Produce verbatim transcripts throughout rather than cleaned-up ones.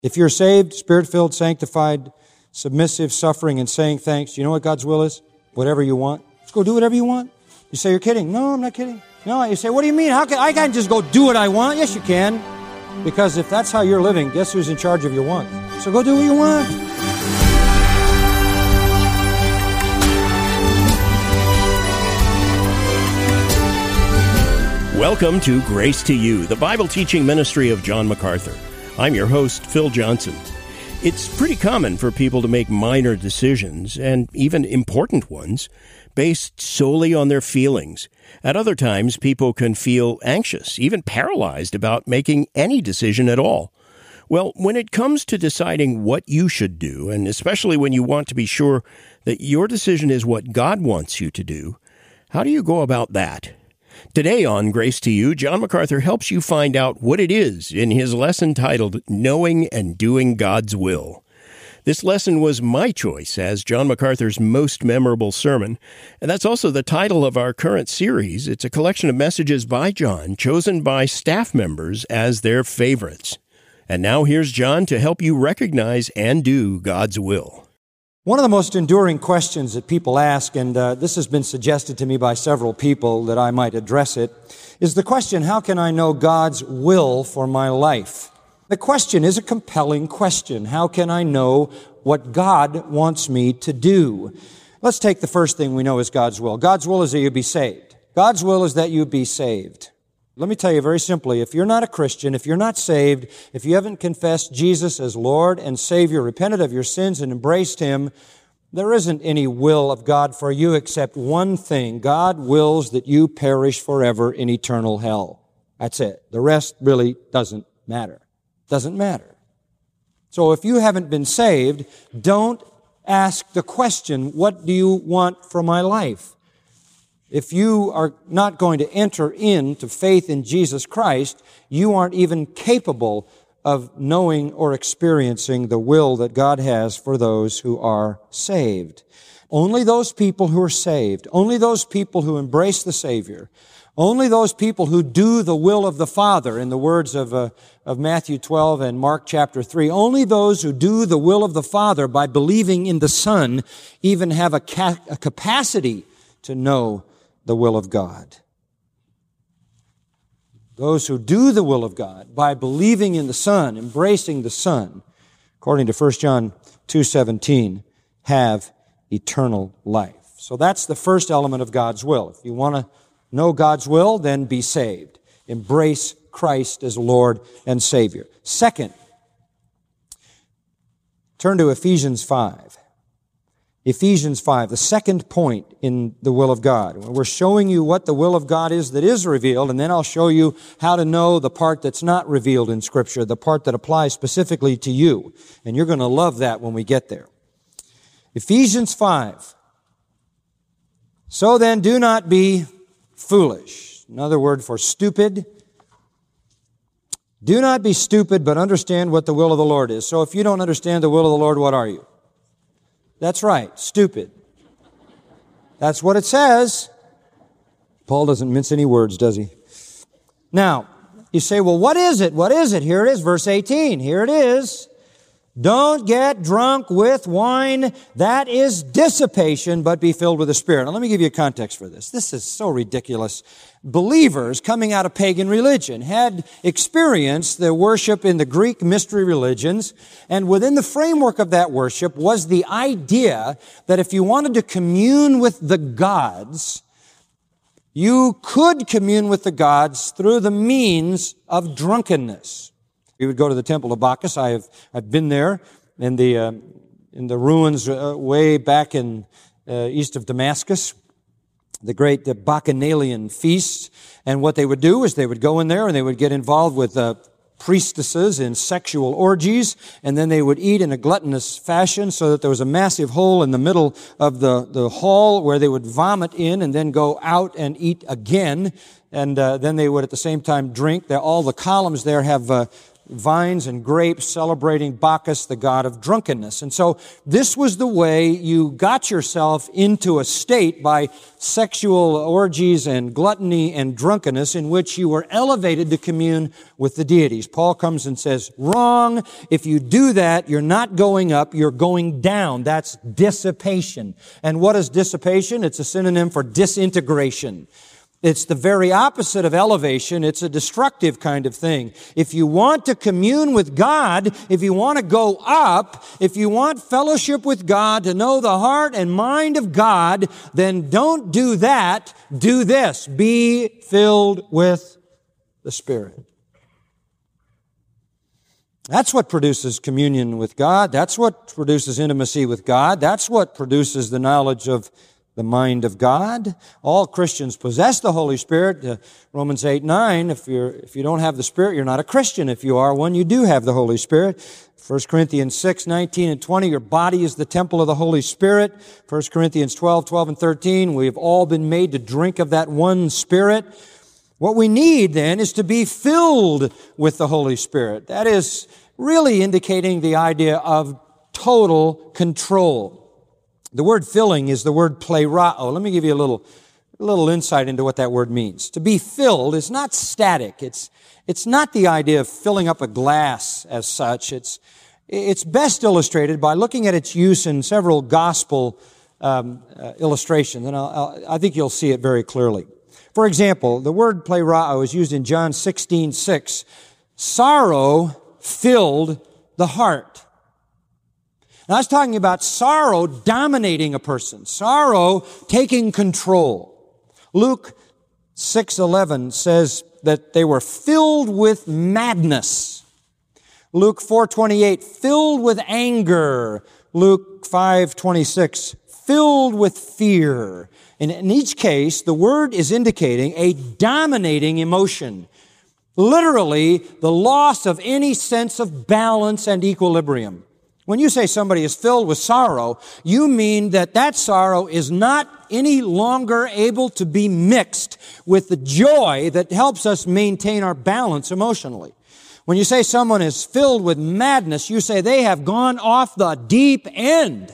If you're saved, Spirit-filled, sanctified, submissive, suffering, and saying thanks, you know what God's will is? Whatever you want. Just go do whatever you want. You say you're kidding. No, I'm not kidding. No, you say, what do you mean? How can I can't just go do what I want? Yes, you can. Because if that's how you're living, guess who's in charge of your want? So go do what you want. Welcome to Grace to You, the Bible teaching ministry of John MacArthur. I'm your host, Phil Johnson. It's pretty common for people to make minor decisions, and even important ones, based solely on their feelings. At other times, people can feel anxious, even paralyzed about making any decision at all. Well, when it comes to deciding what you should do, and especially when you want to be sure that your decision is what God wants you to do, how do you go about that? Today on Grace to You, John MacArthur helps you find out what it is in his lesson titled Knowing and Doing God's Will. This lesson was my choice as John MacArthur's most memorable sermon, and that's also the title of our current series. It's a collection of messages by John, chosen by staff members as their favorites. And now here's John to help you recognize and do God's will. One of the most enduring questions that people ask, and uh, this has been suggested to me by several people that I might address it, is the question, how can I know God's will for my life? The question is a compelling question. How can I know what God wants me to do? Let's take the first thing we know is God's will. God's will is that you be saved. God's will is that you be saved. Let me tell you very simply, if you're not a Christian, if you're not saved, if you haven't confessed Jesus as Lord and Savior, repented of your sins and embraced Him, there isn't any will of God for you except one thing. God wills that you perish forever in eternal hell. That's it. The rest really doesn't matter. Doesn't matter. So if you haven't been saved, don't ask the question, what do you want for my life? If you are not going to enter into faith in Jesus Christ, you aren't even capable of knowing or experiencing the will that God has for those who are saved. Only those people who are saved, only those people who embrace the Savior, only those people who do the will of the Father, in the words of, uh, of Matthew twelve and Mark chapter three, only those who do the will of the Father by believing in the Son even have a, ca- a capacity to know the will of God. Those who do the will of God by believing in the Son, embracing the Son, according to First John two seventeen, have eternal life. So that's the first element of God's will. If you want to know God's will, then be saved. Embrace Christ as Lord and Savior. Second, turn to Ephesians five. Ephesians five, the second point in the will of God. We're showing you what the will of God is that is revealed, and then I'll show you how to know the part that's not revealed in Scripture, the part that applies specifically to you. And you're going to love that when we get there. Ephesians five. So then do not be foolish. Another word for stupid. Do not be stupid, but understand what the will of the Lord is. So if you don't understand the will of the Lord, what are you? That's right, stupid. That's what it says. Paul doesn't mince any words, does he? Now, you say, well, what is it? What is it? Here it is, verse eighteen. Here it is. Don't get drunk with wine. That is dissipation, but be filled with the Spirit. Now, let me give you a context for this. This is so ridiculous. Believers coming out of pagan religion had experienced the worship in the Greek mystery religions, and within the framework of that worship was the idea that if you wanted to commune with the gods, you could commune with the gods through the means of drunkenness. We would go to the temple of Bacchus. I have I've been there in the uh, in the ruins uh, way back in uh, east of Damascus, the great uh, Bacchanalian feast. And what they would do is they would go in there and they would get involved with uh, priestesses in sexual orgies, and then they would eat in a gluttonous fashion so that there was a massive hole in the middle of the, the hall where they would vomit in and then go out and eat again. And uh, then they would at the same time drink. All the columns there have uh, vines and grapes, celebrating Bacchus, the god of drunkenness. And so this was the way you got yourself into a state by sexual orgies and gluttony and drunkenness in which you were elevated to commune with the deities. Paul comes and says, wrong. If you do that, you're not going up, you're going down. That's dissipation. And what is dissipation? It's a synonym for disintegration. It's the very opposite of elevation. It's a destructive kind of thing. If you want to commune with God, if you want to go up, if you want fellowship with God, to know the heart and mind of God, then don't do that. Do this. Be filled with the Spirit. That's what produces communion with God. That's what produces intimacy with God. That's what produces the knowledge of the mind of God. All Christians possess the Holy Spirit. Uh, Romans eight nine, if you're, if you don't have the Spirit, you're not a Christian. If you are one, you do have the Holy Spirit. First Corinthians six nineteen and twenty, your body is the temple of the Holy Spirit. First Corinthians twelve twelve and thirteen, we've all been made to drink of that one Spirit. What we need then is to be filled with the Holy Spirit. That is really indicating the idea of total control. The word filling is the word plerao. Let me give you a little, a little insight into what that word means. To be filled is not static. It's, it's not the idea of filling up a glass as such. It's, it's best illustrated by looking at its use in several gospel um, uh, illustrations, and I'll, I'll, I think you'll see it very clearly. For example, the word plerao is used in John sixteen six. Sorrow filled the heart. Now, I was talking about sorrow dominating a person, sorrow taking control. Luke six eleven says that they were filled with madness. Luke four twenty-eight, filled with anger. Luke five twenty-six, filled with fear. And in each case, the word is indicating a dominating emotion. Literally, the loss of any sense of balance and equilibrium. When you say somebody is filled with sorrow, you mean that that sorrow is not any longer able to be mixed with the joy that helps us maintain our balance emotionally. When you say someone is filled with madness, you say they have gone off the deep end.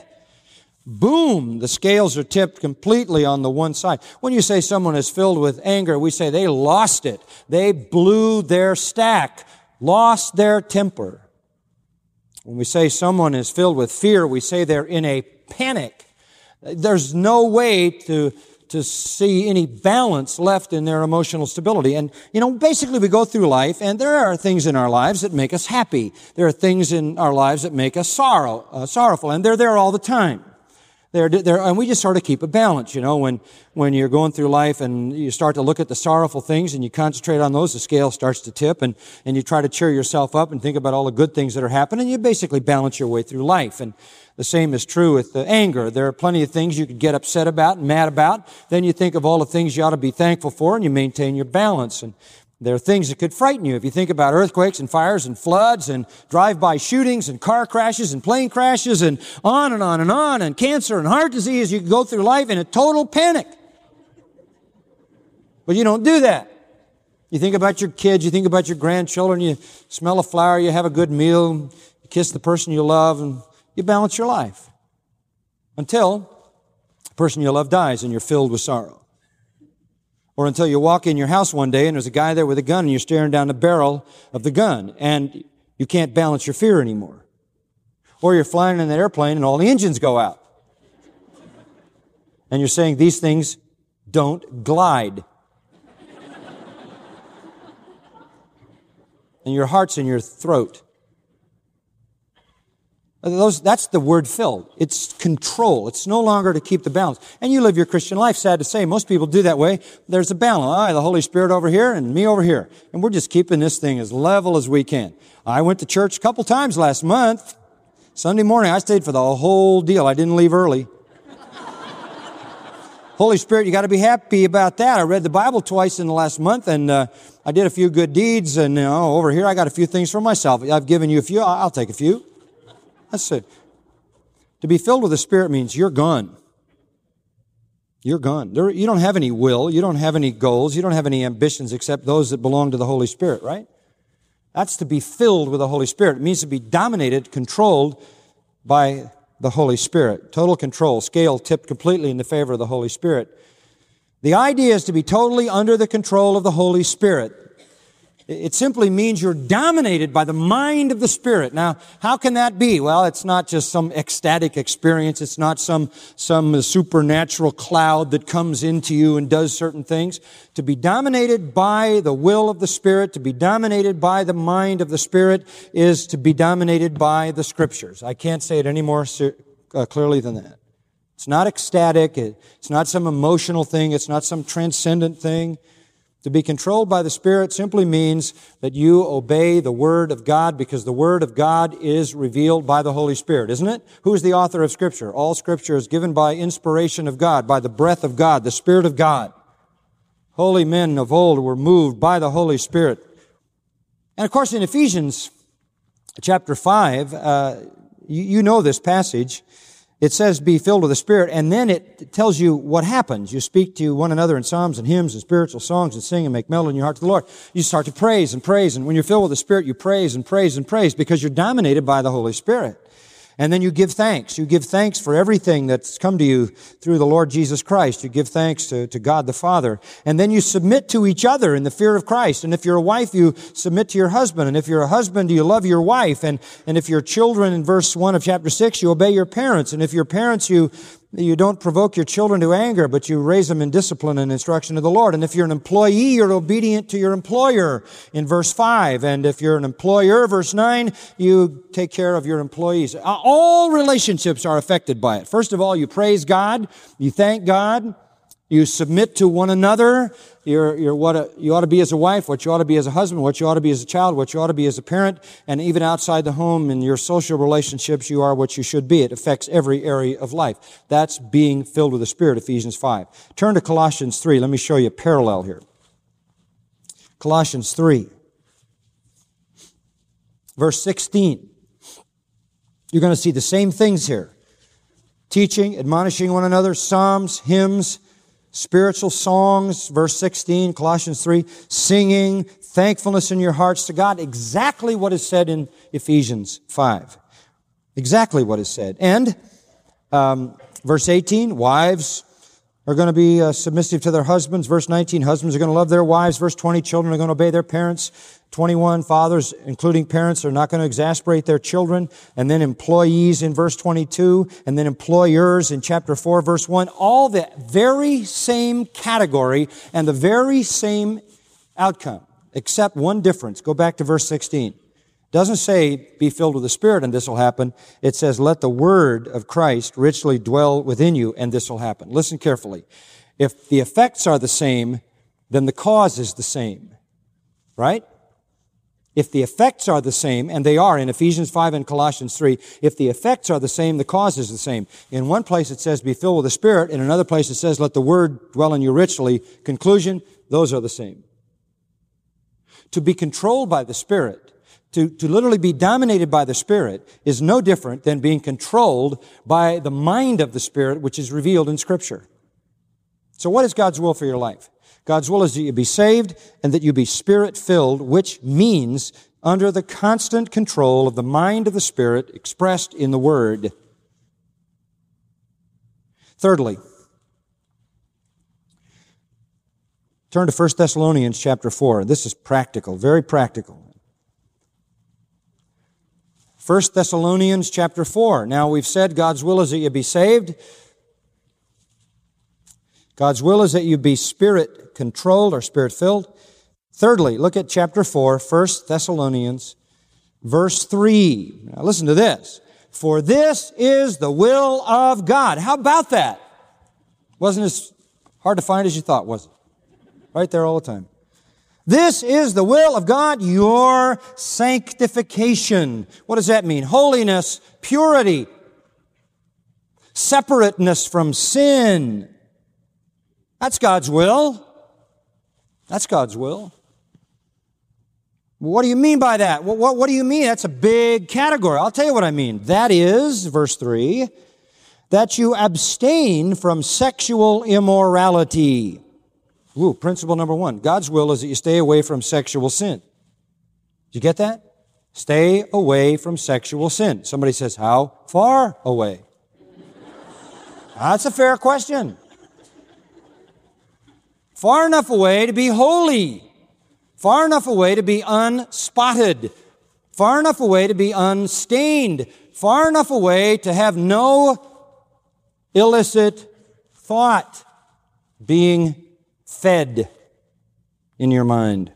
Boom, the scales are tipped completely on the one side. When you say someone is filled with anger, we say they lost it. They blew their stack, lost their temper. When we say someone is filled with fear, we say they're in a panic. There's no way to, to see any balance left in their emotional stability. And, you know, basically we go through life, and there are things in our lives that make us happy. There are things in our lives that make us sorrow, uh, sorrowful, and they're there all the time. They're, they're, and we just sort of keep a balance, you know, when, when you're going through life and you start to look at the sorrowful things and you concentrate on those, the scale starts to tip, and, and you try to cheer yourself up and think about all the good things that are happening. You basically balance your way through life. And the same is true with the anger. There are plenty of things you could get upset about and mad about. Then you think of all the things you ought to be thankful for, and you maintain your balance. And there are things that could frighten you. If you think about earthquakes and fires and floods and drive-by shootings and car crashes and plane crashes and on and on and on, and cancer and heart disease, you could go through life in a total panic. But you don't do that. You think about your kids, you think about your grandchildren, you smell a flower, you have a good meal, you kiss the person you love, and you balance your life. Until the person you love dies and you're filled with sorrow. Or until you walk in your house one day and there's a guy there with a gun and you're staring down the barrel of the gun and you can't balance your fear anymore. Or you're flying in an airplane and all the engines go out. And you're saying these things don't glide. And your heart's in your throat. Those, that's the word filled. It's control. It's no longer to keep the balance. And you live your Christian life, sad to say. Most people do that way. There's a balance. Ah, the Holy Spirit over here and me over here. And we're just keeping this thing as level as we can. I went to church a couple times last month. Sunday morning, I stayed for the whole deal. I didn't leave early. Holy Spirit, you got to be happy about that. I read the Bible twice in the last month, and uh, I did a few good deeds. And you know, over here, I got a few things for myself. I've given you a few. I'll take a few. That's it. To be filled with the Spirit means you're gone. You're gone. There, you don't have any will. You don't have any goals. You don't have any ambitions except those that belong to the Holy Spirit, right? That's to be filled with the Holy Spirit. It means to be dominated, controlled by the Holy Spirit. Total control, scale tipped completely in the favor of the Holy Spirit. The idea is to be totally under the control of the Holy Spirit. It simply means you're dominated by the mind of the Spirit. Now, how can that be? Well, it's not just some ecstatic experience. It's not some, some supernatural cloud that comes into you and does certain things. To be dominated by the will of the Spirit, to be dominated by the mind of the Spirit, is to be dominated by the Scriptures. I can't say it any more uh, clearly than that. It's not ecstatic. It's not some emotional thing. It's not some transcendent thing. To be controlled by the Spirit simply means that you obey the Word of God, because the Word of God is revealed by the Holy Spirit, isn't it? Who is the author of Scripture? All Scripture is given by inspiration of God, by the breath of God, the Spirit of God. Holy men of old were moved by the Holy Spirit. And of course, in Ephesians chapter five, uh, you, you know this passage. It says, be filled with the Spirit, and then it tells you what happens. You speak to one another in psalms and hymns and spiritual songs and sing and make melody in your heart to the Lord. You start to praise and praise, and when you're filled with the Spirit, you praise and praise and praise because you're dominated by the Holy Spirit. And then you give thanks. You give thanks for everything that's come to you through the Lord Jesus Christ. You give thanks to, to God the Father. And then you submit to each other in the fear of Christ. And if you're a wife, you submit to your husband. And if you're a husband, you love your wife. And, and if you're children, in verse one of chapter six, you obey your parents. And if you're parents, you You don't provoke your children to anger, but you raise them in discipline and instruction of the Lord. And if you're an employee, you're obedient to your employer in verse five. And if you're an employer, verse nine, you take care of your employees. All relationships are affected by it. First of all, you praise God, you thank God, you submit to one another. You're, you're what a, you ought to be as a wife, what you ought to be as a husband, what you ought to be as a child, what you ought to be as a parent, and even outside the home in your social relationships, you are what you should be. It affects every area of life. That's being filled with the Spirit, Ephesians five. Turn to Colossians three. Let me show you a parallel here. Colossians three, verse sixteen. You're going to see the same things here. Teaching, admonishing one another, psalms, hymns, spiritual songs, verse sixteen, Colossians three, singing, thankfulness in your hearts to God. Exactly what is said in Ephesians five. Exactly what is said. And um, verse eighteen, wives are going to be uh, submissive to their husbands. Verse nineteen, husbands are going to love their wives. Verse twenty, children are going to obey their parents. twenty-one, fathers, including parents, are not going to exasperate their children. And then employees in verse twenty-two, and then employers in chapter four, verse one. All the very same category and the very same outcome, except one difference. Go back to verse sixteen. It doesn't say, be filled with the Spirit and this will happen. It says, let the word of Christ richly dwell within you and this will happen. Listen carefully. If the effects are the same, then the cause is the same. Right? If the effects are the same, and they are in Ephesians five and Colossians three, if the effects are the same, the cause is the same. In one place it says, be filled with the Spirit. In another place it says, let the word dwell in you richly. Conclusion, those are the same. To be controlled by the Spirit, to, to literally be dominated by the Spirit, is no different than being controlled by the mind of the Spirit, which is revealed in Scripture. So what is God's will for your life? God's will is that you be saved and that you be Spirit-filled, which means under the constant control of the mind of the Spirit expressed in the Word. Thirdly, turn to First Thessalonians chapter four. This is practical, very practical. First Thessalonians chapter four. Now we've said God's will is that you be saved. God's will is that you be Spirit-controlled or Spirit-filled. Thirdly, look at chapter four, First Thessalonians, verse three. Now listen to this. For this is the will of God. How about that? Wasn't as hard to find as you thought, was it? Right there all the time. This is the will of God, your sanctification. What does that mean? Holiness, purity, separateness from sin. That's God's will. That's God's will. What do you mean by that? What, what, what do you mean? That's a big category. I'll tell you what I mean. That is, verse three, that you abstain from sexual immorality. Ooh, principle number one. God's will is that you stay away from sexual sin. you get that? Stay away from sexual sin. Somebody says, how far away? That's a fair question. Far enough away to be holy. Far enough away to be unspotted. Far enough away to be unstained. Far enough away to have no illicit thought being fed in your mind.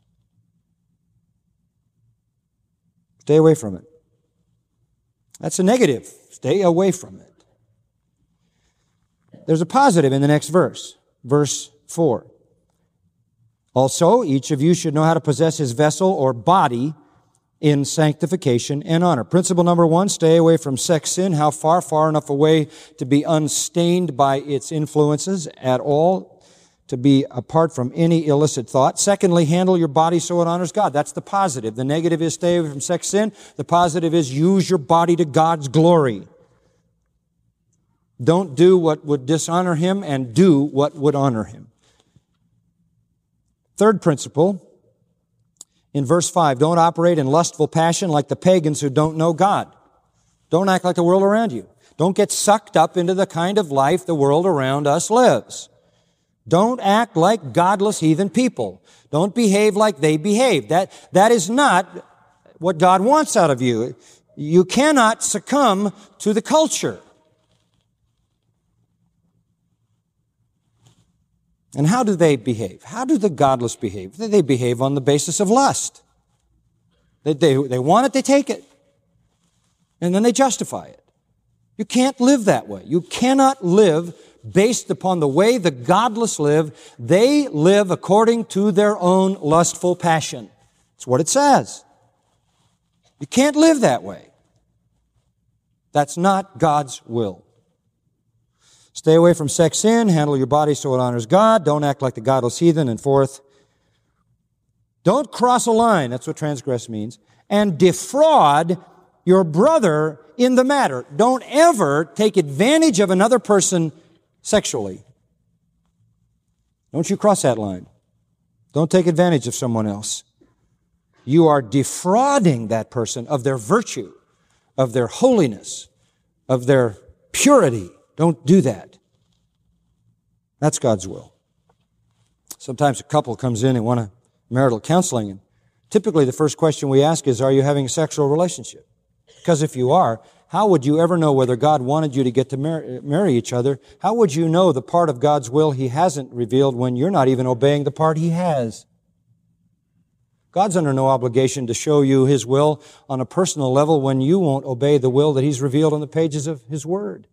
Stay away from it. That's a negative. Stay away from it. There's a positive in the next verse. Verse four. Also, each of you should know how to possess his vessel or body in sanctification and honor. Principle number one, stay away from sex sin. How far? Far enough away to be unstained by its influences at all, to be apart from any illicit thought. Secondly, handle your body so it honors God. That's the positive. The negative is stay away from sex sin. The positive is use your body to God's glory. Don't do what would dishonor Him, and do what would honor Him. Third principle, in verse five, don't operate in lustful passion like the pagans who don't know God. Don't act like the world around you. Don't get sucked up into the kind of life the world around us lives. Don't act like godless heathen people. Don't behave like they behave. That, that is not what God wants out of you. You cannot succumb to the culture. And how do they behave? How do the godless behave? They behave on the basis of lust. They, they, they want it, they take it. And then they justify it. You can't live that way. You cannot live based upon the way the godless live. They live according to their own lustful passion. That's what it says. You can't live that way. That's not God's will. Stay away from sex sin. Handle your body so it honors God. Don't act like the godless heathen. And fourth, don't cross a line. That's what transgress means. And defraud your brother in the matter. Don't ever take advantage of another person sexually. Don't you cross that line. Don't take advantage of someone else. You are defrauding that person of their virtue, of their holiness, of their purity. Don't do that. That's God's will. Sometimes a couple comes in and want a marital counseling, and typically the first question we ask is, are you having a sexual relationship? Because if you are, how would you ever know whether God wanted you to get to marry, marry each other? How would you know the part of God's will He hasn't revealed when you're not even obeying the part He has? God's under no obligation to show you His will on a personal level when you won't obey the will that He's revealed on the pages of His Word.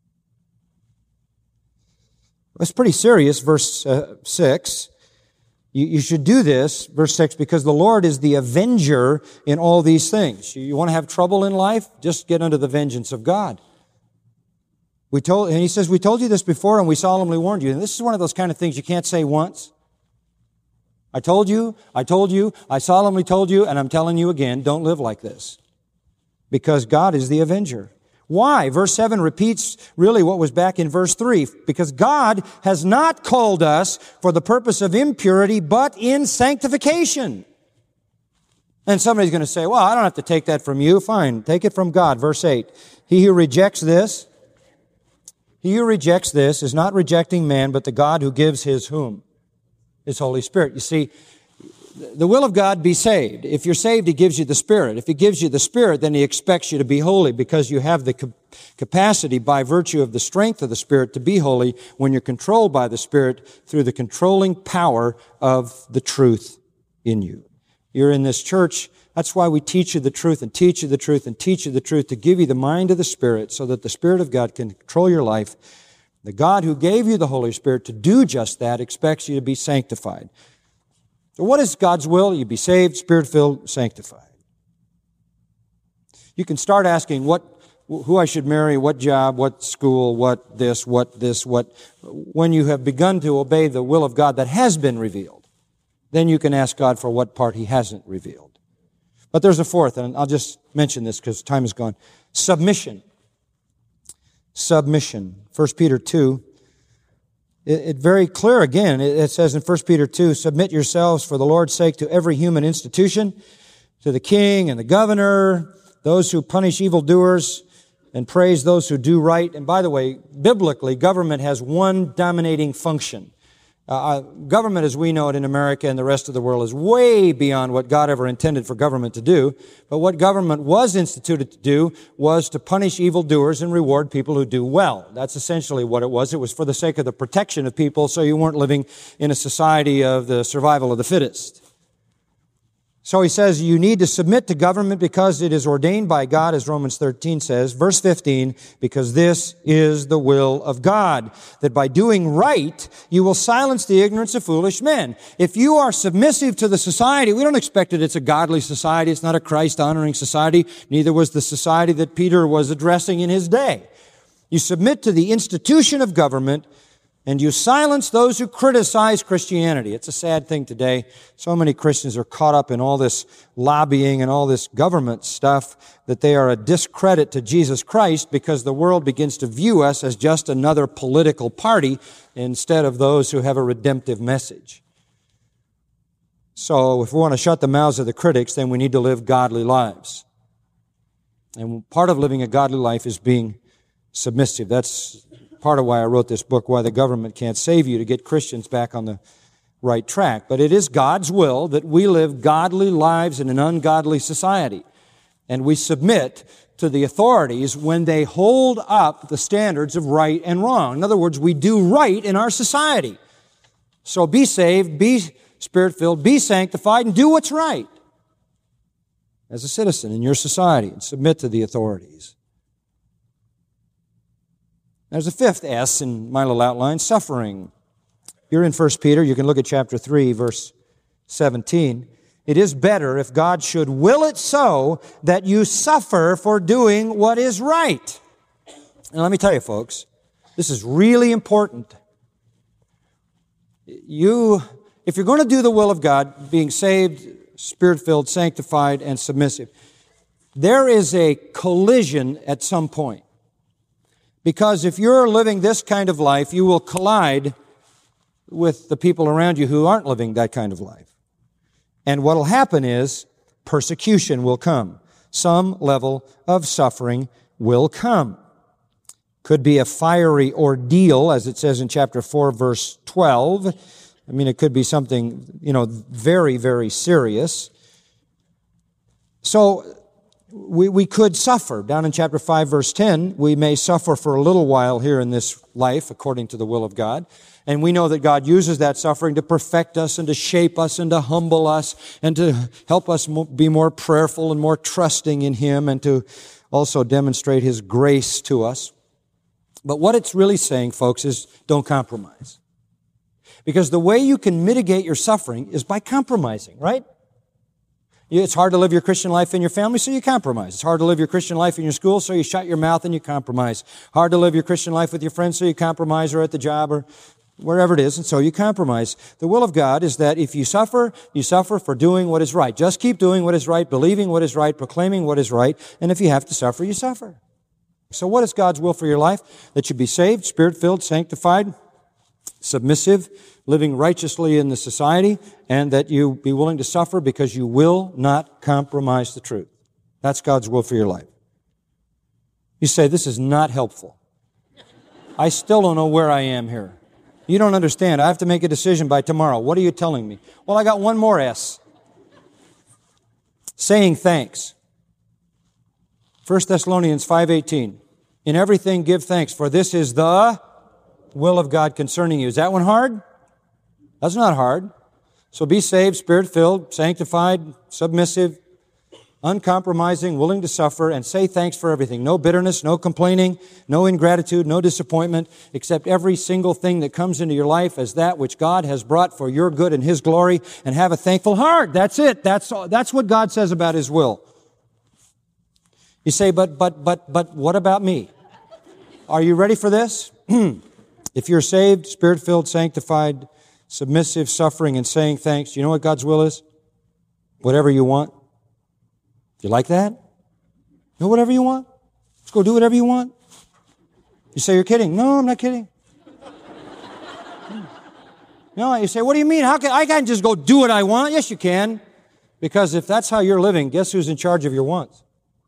It's pretty serious, verse uh, six. You, you should do this, verse six, because the Lord is the avenger in all these things. You, you want to have trouble in life? Just get under the vengeance of God. We told, and He says, we told you this before and we solemnly warned you. And this is one of those kind of things you can't say once. I told you, I told you, I solemnly told you, and I'm telling you again, don't live like this. Because God is the avenger. Why? Verse seven repeats really what was back in verse three. Because God has not called us for the purpose of impurity, but in sanctification. And somebody's going to say, well, I don't have to take that from you. Fine, take it from God. Verse eight. He who rejects this, he who rejects this is not rejecting man, but the God who gives his whom? His Holy Spirit. You see, the will of God, be saved. If you're saved, He gives you the Spirit. If He gives you the Spirit, then He expects you to be holy because you have the capacity by virtue of the strength of the Spirit to be holy when you're controlled by the Spirit through the controlling power of the truth in you. You're in this church. That's why we teach you the truth and teach you the truth and teach you the truth, to give you the mind of the Spirit so that the Spirit of God can control your life. The God who gave you the Holy Spirit to do just that expects you to be sanctified. So what is God's will? You be saved, Spirit-filled, sanctified. You can start asking what, who I should marry, what job, what school, what this, what this, what. When you have begun to obey the will of God that has been revealed, then you can ask God for what part He hasn't revealed. But there's a fourth, and I'll just mention this because time is gone. Submission. Submission. First Peter two. It's very clear again. It says in First Peter two, submit yourselves for the Lord's sake to every human institution, to the king and the governor, those who punish evildoers and praise those who do right. And by the way, biblically, government has one dominating function. Uh, government as we know it in America and the rest of the world is way beyond what God ever intended for government to do. But what government was instituted to do was to punish evildoers and reward people who do well. That's essentially what it was. It was for the sake of the protection of people so you weren't living in a society of the survival of the fittest. So he says you need to submit to government because it is ordained by God, as Romans thirteen says. Verse fifteen, because this is the will of God, that by doing right, you will silence the ignorance of foolish men. If you are submissive to the society, we don't expect that it's a godly society. It's not a Christ-honoring society. Neither was the society that Peter was addressing in his day. You submit to the institution of government, and you silence those who criticize Christianity. It's a sad thing today. So many Christians are caught up in all this lobbying and all this government stuff that they are a discredit to Jesus Christ because the world begins to view us as just another political party instead of those who have a redemptive message. So if we want to shut the mouths of the critics, then we need to live godly lives. And part of living a godly life is being submissive. That's part of why I wrote this book, Why the Government Can't Save You, to get Christians back on the right track. But it is God's will that we live godly lives in an ungodly society. And we submit to the authorities when they hold up the standards of right and wrong. In other words, we do right in our society. So be saved, be Spirit-filled, be sanctified, and do what's right as a citizen in your society, and submit to the authorities. There's a fifth S in my little outline, suffering. You're in First Peter. You can look at chapter three, verse seventeen. It is better if God should will it so that you suffer for doing what is right. And let me tell you, folks, this is really important. You, if you're going to do the will of God, being saved, Spirit-filled, sanctified, and submissive, there is a collision at some point. Because if you're living this kind of life, you will collide with the people around you who aren't living that kind of life. And what will happen is persecution will come. Some level of suffering will come. Could be a fiery ordeal, as it says in chapter four, verse twelve. I mean, it could be something, you know, very, very serious. So, We, we could suffer. Down in chapter five, verse ten, we may suffer for a little while here in this life, according to the will of God. And we know that God uses that suffering to perfect us and to shape us and to humble us and to help us be more prayerful and more trusting in Him and to also demonstrate His grace to us. But what it's really saying, folks, is don't compromise. Because the way you can mitigate your suffering is by compromising, right? It's hard to live your Christian life in your family, so you compromise. It's hard to live your Christian life in your school, so you shut your mouth and you compromise. Hard to live your Christian life with your friends, so you compromise, or at the job, or wherever it is, and so you compromise. The will of God is that if you suffer, you suffer for doing what is right. Just keep doing what is right, believing what is right, proclaiming what is right, and if you have to suffer, you suffer. So what is God's will for your life? That you be saved, Spirit-filled, sanctified, submissive, living righteously in the society, and that you be willing to suffer because you will not compromise the truth. That's God's will for your life. You say, this is not helpful. I still don't know where I am here. You don't understand. I have to make a decision by tomorrow. What are you telling me? Well, I got one more S. Saying thanks. First Thessalonians five eighteen. In everything give thanks, for this is the will of God concerning you. Is that one hard? That's not hard. So be saved, Spirit-filled, sanctified, submissive, uncompromising, willing to suffer, and say thanks for everything. No bitterness, no complaining, no ingratitude, no disappointment, except every single thing that comes into your life as that which God has brought for your good and His glory, and have a thankful heart. That's it. That's all. That's what God says about His will. You say, but, but, but, but what about me? Are you ready for this? If you're saved, Spirit-filled, sanctified, submissive, suffering, and saying thanks, you know what God's will is? Whatever you want. You like that? You know, whatever you want. Let's go do whatever you want. You say you're kidding. No, I'm not kidding. No, you say, what do you mean? How can I can't just go do what I want? Yes, you can. Because if that's how you're living, guess who's in charge of your wants?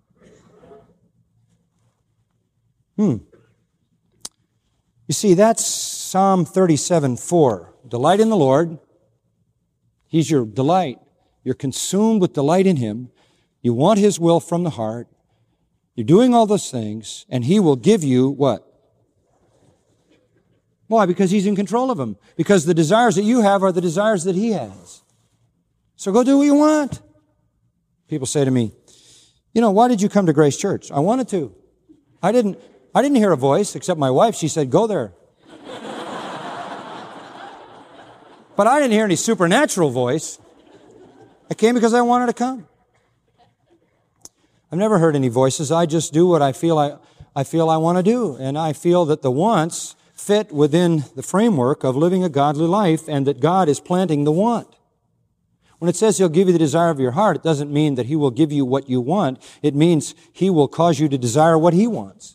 Hmm. You see, that's Psalm thirty-seven four. Delight in the Lord. He's your delight. You're consumed with delight in Him. You want His will from the heart. You're doing all those things, and He will give you what? Why? Because He's in control of them. Because the desires that you have are the desires that He has. So go do what you want. People say to me, you know, why did you come to Grace Church? I wanted to. I didn't, I didn't hear a voice except my wife. She said, go there. But I didn't hear any supernatural voice. I came because I wanted to come. I've never heard any voices. I just do what I feel I, I feel I want to do. And I feel that the wants fit within the framework of living a godly life and that God is planting the want. When it says He'll give you the desire of your heart, it doesn't mean that He will give you what you want. It means He will cause you to desire what He wants.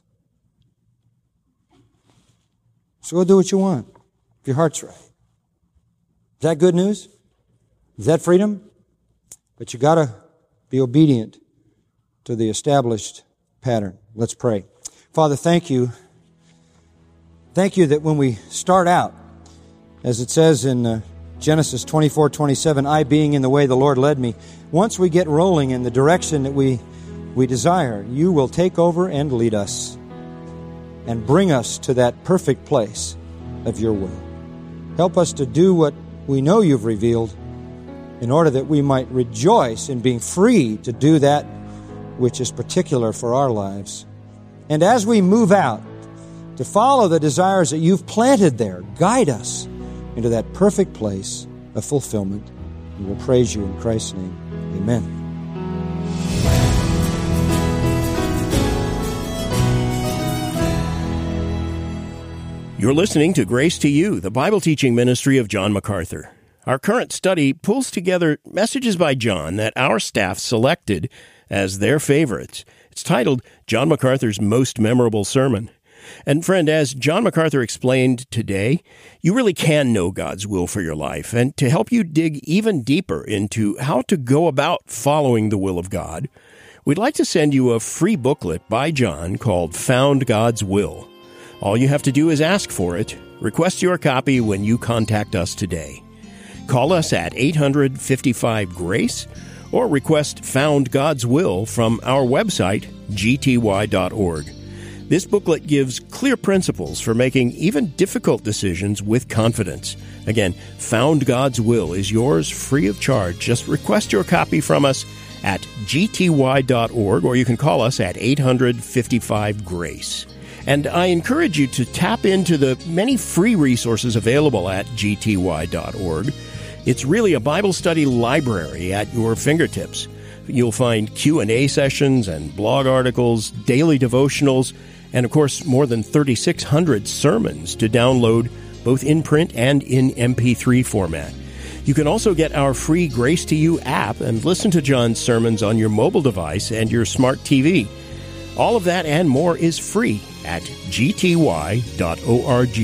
So go do what you want, if your heart's right. Is that good news? Is that freedom? But you gotta be obedient to the established pattern. Let's pray. Father, thank you. Thank you that when we start out, as it says in uh, Genesis twenty-four twenty-seven, I being in the way the Lord led me, once we get rolling in the direction that we, we desire, you will take over and lead us and bring us to that perfect place of your will. Help us to do what we know you've revealed in order that we might rejoice in being free to do that which is particular for our lives. And as we move out to follow the desires that you've planted there, guide us into that perfect place of fulfillment. And we'll praise you in Christ's name. Amen. You're listening to Grace to You, the Bible teaching ministry of John MacArthur. Our current study pulls together messages by John that our staff selected as their favorites. It's titled John MacArthur's Most Memorable Sermon. And friend, as John MacArthur explained today, you really can know God's will for your life. And to help you dig even deeper into how to go about following the will of God, we'd like to send you a free booklet by John called Found God's Will. All you have to do is ask for it. Request your copy when you contact us today. Call us at eight hundred, fifty-five, GRACE or request Found God's Will from our website, g t y dot org. This booklet gives clear principles for making even difficult decisions with confidence. Again, Found God's Will is yours free of charge. Just request your copy from us at g t y dot org or you can call us at eight hundred, fifty-five, GRACE. And I encourage you to tap into the many free resources available at g t y dot org. It's really a Bible study library at your fingertips. You'll find Q and A sessions and blog articles, daily devotionals, and of course more than thirty-six hundred sermons to download both in print and in M P three format. You can also get our free Grace to You app and listen to John's sermons on your mobile device and your smart T V. All of that and more is free at g t y dot org.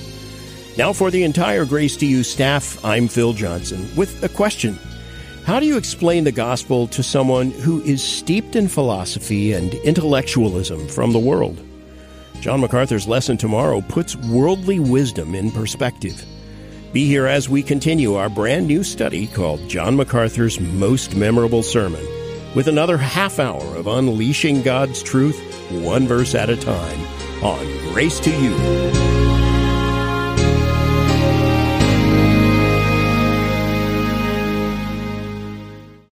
Now for the entire Grace to You staff, I'm Phil Johnson with a question. How do you explain the gospel to someone who is steeped in philosophy and intellectualism from the world? John MacArthur's lesson tomorrow puts worldly wisdom in perspective. Be here as we continue our brand new study called John MacArthur's Most Memorable Sermon, with another half hour of unleashing God's truth, one verse at a time, on Grace to You.